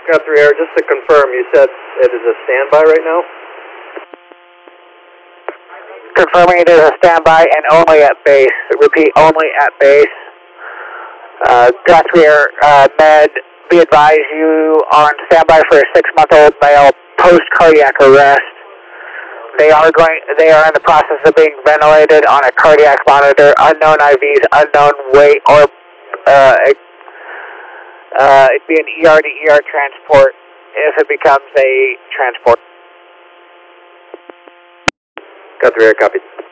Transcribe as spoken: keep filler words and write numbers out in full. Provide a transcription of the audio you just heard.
Guthrie Air, just to confirm, you said it is a standby right now? Confirming it is a standby and only at base. Repeat, only at base. Uh, Guthrie Air, uh, Med, be advised you are on standby for a six-month-old male post-cardiac arrest. They are going. They are in the process of being ventilated on a cardiac monitor. Unknown I Vs, unknown weight, or uh, it, uh, it'd be an E R to E R transport if it becomes a transport. Guthrie Air, copy.